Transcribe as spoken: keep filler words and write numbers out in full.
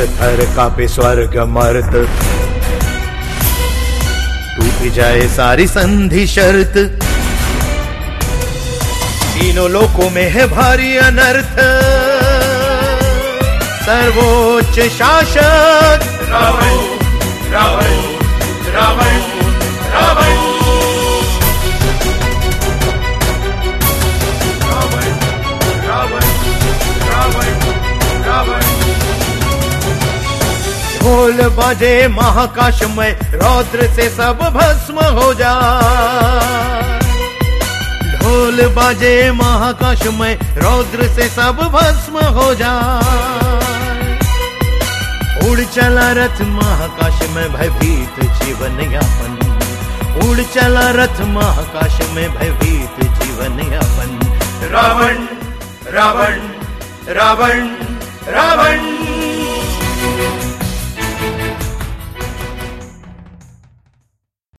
थर थर कापे स्वर्ग मर्त, टूट जाए सारी संधि शर्त, तीनों लोकों में है भारी अनर्थ। सर्वोच्च शासक रावण रावण रावण रावण रावण रावण रावण रावण। ढोल बाजे महाकाश में, रौद्र से सब भस्म हो जाए। ढोल बाजे महाकाश में, रौद्र से सब भस्म हो जाए। उड़ चला रथ महाकाश में, भयभीत जीवन यापन। उड़ चला रथ महाकाश में, भयभीत जीवन यापन। रावण रावण रावण